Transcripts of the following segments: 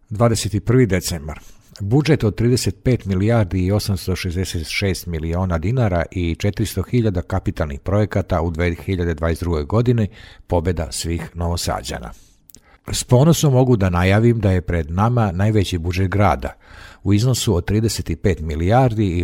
21. decembar. Budžet od 35 milijardi i 866 miliona dinara i 400.000 kapitalnih projekata u 2022. godini, pobjeda svih Novosađana. S ponosom mogu da najavim da je pred nama najveći budžet grada u iznosu od 35 milijardi i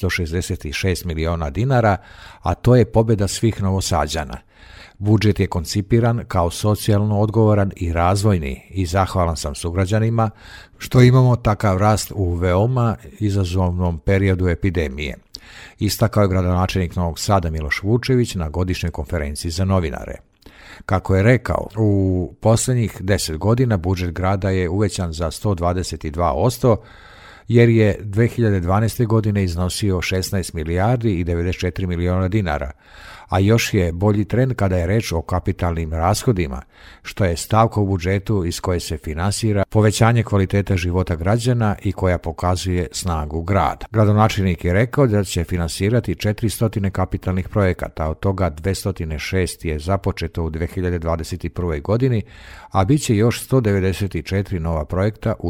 866 miliona dinara, a to je pobjeda svih Novosađana. Budžet je koncipiran kao socijalno odgovoran i razvojni i zahvalan sam sugrađanima što imamo takav rast u veoma izazovnom periodu epidemije. Istakao je gradonačelnik Novog Sada Miloš Vučević na godišnjoj konferenciji za novinare. Kako je rekao, u posljednjih 10 godina budžet grada je uvećan za 122%, jer je 2012. godine iznosio 16 milijardi i 94 miliona dinara, a još je bolji trend kada je reč o kapitalnim rashodima, što je stavka u budžetu iz koje se finansira povećanje kvalitete života građana i koja pokazuje snagu grada. Gradonačelnik je rekao da će finansirati 400 kapitalnih projekata, od toga 206 je započeto u 2021. godini, a bit će još 194 nova projekta u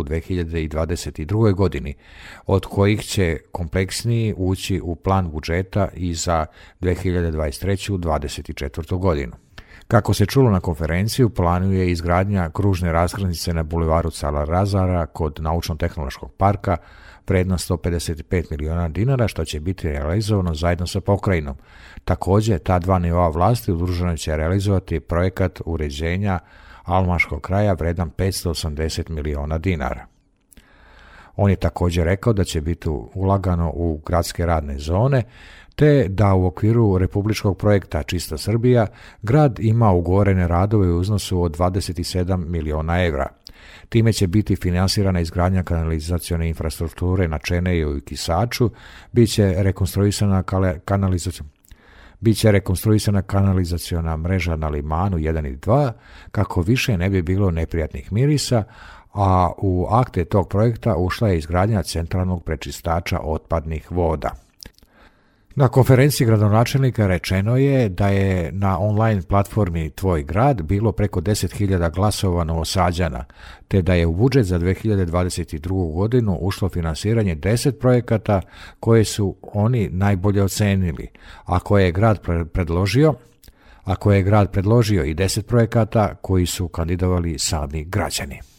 2022. godini, od kojih će kompleksniji ući u plan budžeta i za 2023. 2024. godinu. Kako se čulo na konferenciji, u planu je izgradnja kružne raskrsnice na bulevaru Cara Lazara kod Naučno-tehnološkog parka, vrijedna 155 miliona dinara, što će biti realizovano zajedno sa pokrajinom. Također, ta dva nivoa vlasti udruženo će realizovati projekat uređenja Almaškog kraja vrijedan 580 miliona dinara. On je također rekao da će biti ulagano u gradske radne zone, te da u okviru republičkog projekta Čista Srbija grad ima ugovorene radove u iznosu od 27 miliona evra. Time će biti finansirana izgradnja kanalizacione infrastrukture na Čeneju i Kisaču, bit će rekonstruisana kanalizaciona mreža na Limanu 1 i 2, kako više ne bi bilo neprijatnih mirisa, a u akte tog projekta ušla je izgradnja centralnog prečistača otpadnih voda. Na konferenciji gradonačelnika rečeno je da je na online platformi Tvoj grad bilo preko 10.000 glasova Novosađana, te da je u budžet za 2022. godinu ušlo finansiranje 10 projekata koje su oni najbolje ocenili, a koje je grad predložio i 10 projekata koji su kandidovali sami građani.